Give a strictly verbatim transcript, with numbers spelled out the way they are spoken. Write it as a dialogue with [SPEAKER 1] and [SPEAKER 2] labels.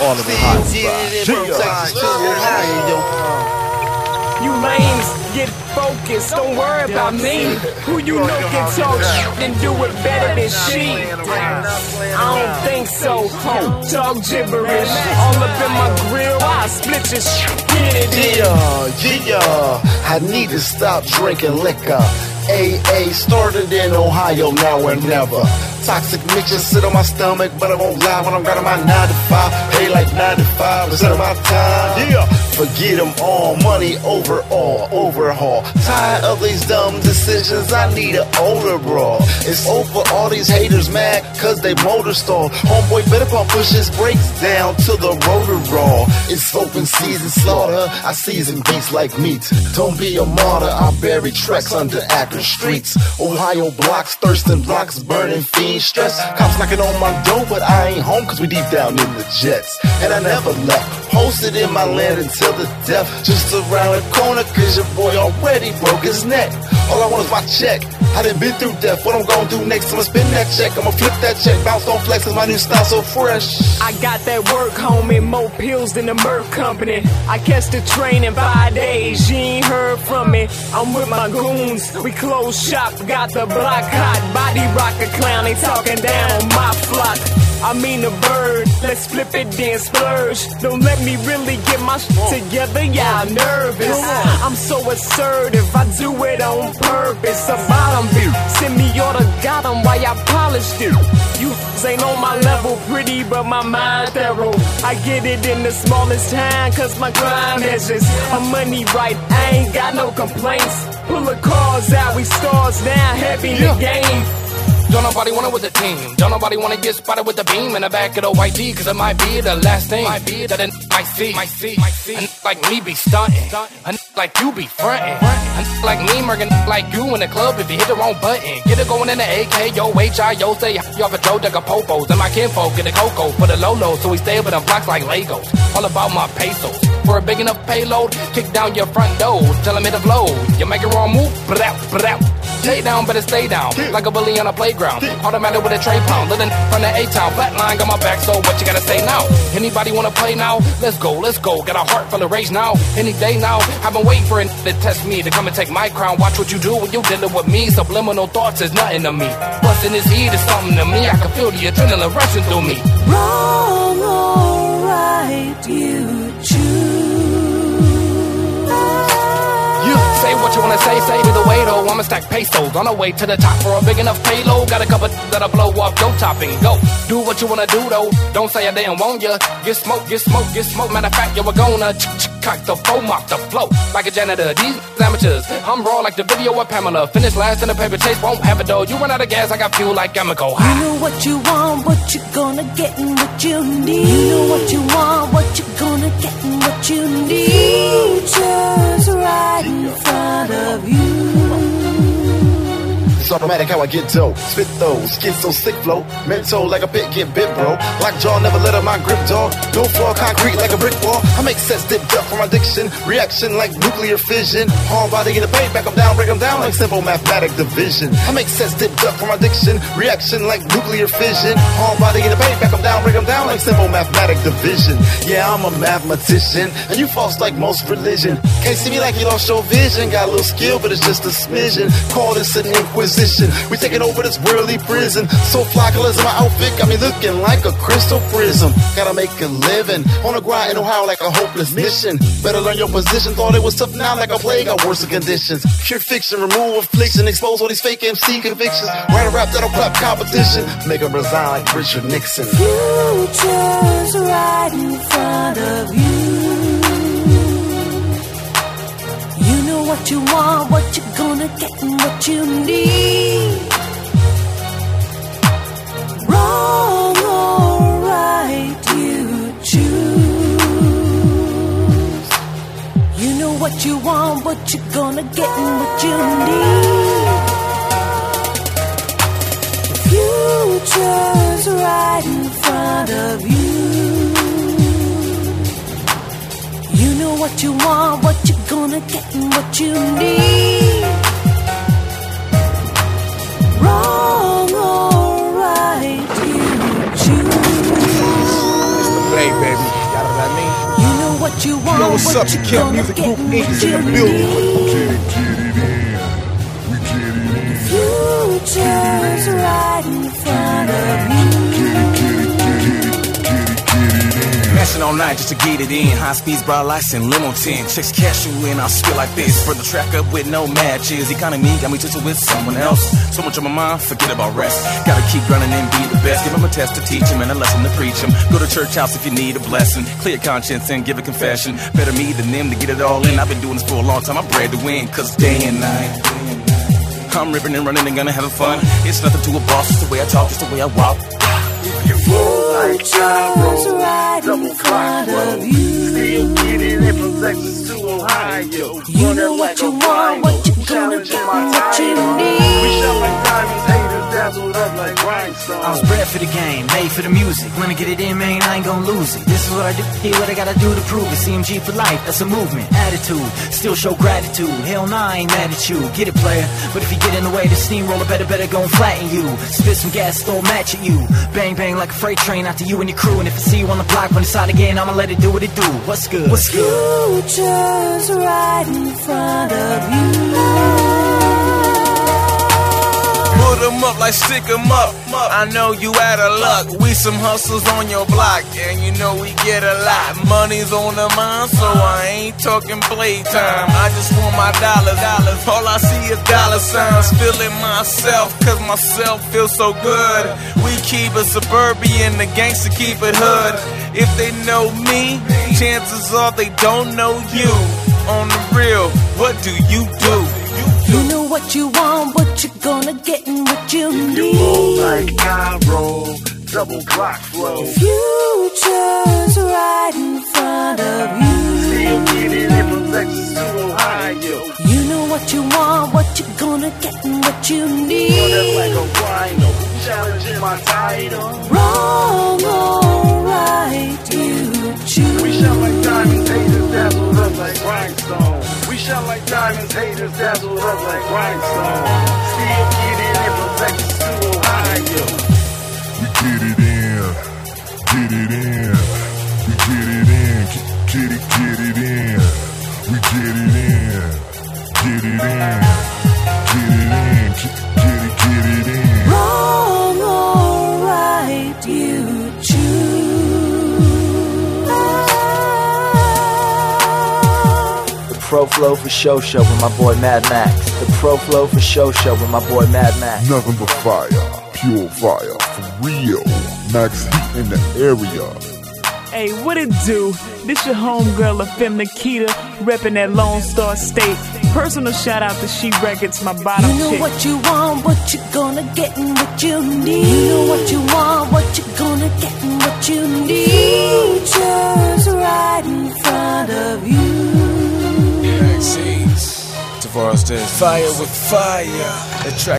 [SPEAKER 1] all of Ohio.
[SPEAKER 2] You lames, get focused, don't worry about me. Who you know can talk shit and do it better than she. I don't think so, ho, talk gibberish. All up in my grill, I split your shit.
[SPEAKER 3] Yeah, yeah, I need to stop drinking liquor. A A started in Ohio, now and never. Toxic mixture sit on my stomach, but I won't lie when I'm riding my nine to five. Pay like ninety-five percent of my time. Yeah, forget them all. Money overall, overhaul. Tired of these dumb decisions, I need an older bra. It's over, all these haters mad, cause they motor stalled. Homeboy better pump push his brakes down to the rotor raw. It's open season slaughter, I season beats like meat. Don't be a martyr, I bury tracks under Akron streets. Ohio blocks, thirsting blocks, burning fiends. Stress, cops knocking on my door, but I ain't home cause we deep down in the jets. And I never left, posted in my land until the death. Just around the corner cause your boy already broke his neck. All I want is my check, I done been through death. What I'm gonna do next, I'ma spin that check. I'ma flip that check, bounce on flex cause my new style so fresh.
[SPEAKER 2] I got that work, homie, more pills than the Merc Company. I catch the train in five days, you ain't heard from me. I'm with my goons, we close shop, got the block hot. Body rock a clown, they talking down on my flock. I mean a bird, let's flip it then splurge. Don't let me really get my shit together, yeah, I'm nervous. I'm so assertive, I do it on purpose. A bottom view, send me all the got 'em while I polished it. You ain't on my level, pretty, but my mind thorough. I get it in the smallest time, cause my grind measures. I'm money right, I ain't got no complaints. Pull the cars out, we stars now, heavy in the game.
[SPEAKER 4] Don't nobody wanna with the team. Don't nobody wanna get spotted with the beam in the back of the white tee, cause it might be the last thing. Might be that a might see. Might see. Might see. A like me be stunting. A like you be fronting. A like me murking like you in the club if you hit the wrong button. Get it going in the A K, yo, H I, yo, say y'all for Joe Dugga Popos. And my kinfolk get the cocoa for the Lolo, so we stay up in the blocks like Legos. All about my pesos. For a big enough payload, kick down your front door. Tell them hit the flow. You make a wrong move, but out, but out. Stay down, better stay down. Like a bully on a playground. Automatic with a tray pound. Living from the A-town. Flatline got my back, so what you gotta say now? Anybody wanna play now? Let's go, let's go. Got a heart full of rage now. Any day now. I've been waiting for it to test me. To come and take my crown. Watch what you do when you dealing with me. Subliminal thoughts is nothing to me. Busting this heat is something to me. I can feel the adrenaline rushing through me.
[SPEAKER 5] Wrong or right, you choose.
[SPEAKER 4] Say what you wanna say, say either way though. I'ma stack pesos on the way to the top for a big enough payload. Got a couple that'll blow up your top and go. Do what you wanna do though. Don't say I didn't want ya. Get smoke, get smoke, get smoke. Matter of fact, yo, we're gonna cock the foam off the flow like a janitor. These amateurs, I'm raw like the video of Pamela. Finish last in the paper chase, won't have it though. You run out of gas, I got fuel like chemical.
[SPEAKER 5] You know what you want, what you gonna get and what you need. You know what you want, what you gonna get and what you need. Future's right in front of you.
[SPEAKER 3] It's automatic how I get dope. Spit those, get so sick flow. Mental like a pit, get bit, bro. Like jaw, never let up my grip, dog. No floor, concrete like a brick wall. I make sets dipped up from addiction. Reaction like nuclear fission. Hard body in the paint, back them down, break them down like simple mathematic division. I make sets dipped up from addiction. Reaction like nuclear fission. Hard body in the paint, back them down, break them down like simple mathematic division. Yeah, I'm a mathematician, and you false like most religion. Can't see me like you lost your vision. Got a little skill, but it's just a smidgen. Call this an inquisition. We taking over this worldly prison. So fly colors in my outfit got me looking like a crystal prism. Gotta make a living on the grind in Ohio like a hopeless mission. Better learn your position. Thought it was tough, now like a plague. Got worse conditions. Pure fiction, remove affliction, expose all these fake M C convictions. Write a rap that'll clap competition. Make them resign like Richard Nixon.
[SPEAKER 5] Future's right in front of you. You know what you want, what you gonna get and what you need. Wrong or right, you choose. You know what you want, what you gonna get and what you need. Future's right in front of you. You know what you want, what you gonna get and what you need. Wrong or right, you choose.
[SPEAKER 1] It's the play, baby.
[SPEAKER 5] what you want.
[SPEAKER 1] Yo, what's
[SPEAKER 5] what
[SPEAKER 1] up?
[SPEAKER 5] you
[SPEAKER 1] The Camp
[SPEAKER 5] gonna
[SPEAKER 1] Music
[SPEAKER 5] get
[SPEAKER 1] Group
[SPEAKER 5] and
[SPEAKER 1] Inc
[SPEAKER 5] what
[SPEAKER 1] is in
[SPEAKER 5] you
[SPEAKER 1] the building.
[SPEAKER 5] Future's right in front of you.
[SPEAKER 6] Mashing all night just to get it in. High speeds, broad lights, and limo tin. Chicks cash you in, I'll spill like this. For the track up with no matches. Economy got me twisted with someone else. So much on my mind, forget about rest. Gotta keep grinding and be the best. Give them a test to teach them and a lesson to preach them. Go to church house if you need a blessing. Clear conscience and give a confession. Better me than them to get it all in. I've been doing this for a long time. I'm bred to win, cause day and night I'm ripping and running and gonna have fun. It's nothing to a boss, just the way I talk, just the way I walk.
[SPEAKER 5] Future's right in front of you.
[SPEAKER 3] Still getting it from Texas to Ohio.
[SPEAKER 5] You know what you want, what you gonna get, and what you need.
[SPEAKER 3] We shine like diamonds, haters dazzled up like rhinestones.
[SPEAKER 7] I was bred for the game, made for the music. When I get it in, man, I ain't gonna lose it. This is what I do, do what I gotta do to prove it. C M G for life, that's a movement, attitude. Still show gratitude. Hell nah, I ain't mad at you. Get it, player. But if you get in the way, the steamroller better, better go and flatten you. Spit some gas, throw a match at you. Bang, bang like a freight train out to you and your crew. And if I see you on the block, when it's out again, I'ma let it do what it do. What's good? What's good?
[SPEAKER 5] Future's right in front of you.
[SPEAKER 6] Put 'em up like stick 'em up. I know you out of luck. We some hustlers on your block, and you know we get a lot. Money's on the mind, so I ain't talking playtime. I just want my dollars, dollars. All I see is dollar signs. Feeling myself, cause myself feels so good. We keep it suburban, the gangster keep it hood. If they know me, chances are they don't know you. On the real, what do you do?
[SPEAKER 5] You know what you want, what you gonna get, and what you
[SPEAKER 3] You roll
[SPEAKER 5] need.
[SPEAKER 3] like I roll, double clock flow.
[SPEAKER 5] Future's right in front of you.
[SPEAKER 3] Still getting it from Texas to Ohio.
[SPEAKER 5] You know what you want, what you gonna get, and what you
[SPEAKER 3] Running
[SPEAKER 5] need.
[SPEAKER 3] like a rhino, challenging my title.
[SPEAKER 5] Wrong or right, you choose.
[SPEAKER 3] We shine like diamonds, haters dazzled up like rhinestones. We shine like diamonds, haters dazzled up like rhinestones. Still getting it from Texas to Ohio.
[SPEAKER 1] We get it in, get it in. We get it in, get it, get it in. We get it in, get it in. Get it in, get it, get it in.
[SPEAKER 5] Wrong or right, you choose.
[SPEAKER 8] The Pro Flow for Show Show with my boy Mad Max. The Pro Flow for Show Show with my boy Mad Max.
[SPEAKER 1] Nothing but fire, pure fire, for real. Max Heat in the area.
[SPEAKER 2] Hey, what it do? This your homegirl, La Femme Nikita, reppin' that Lone Star State. Personal shout out to She Records, my bottom
[SPEAKER 5] You know
[SPEAKER 2] chick.
[SPEAKER 5] what you want, what you gonna get, and what you need. You know what you want, what you gonna get, and what you need. Future's right in front of you.
[SPEAKER 6] Vaccines. Tavares Fire with fire. Attract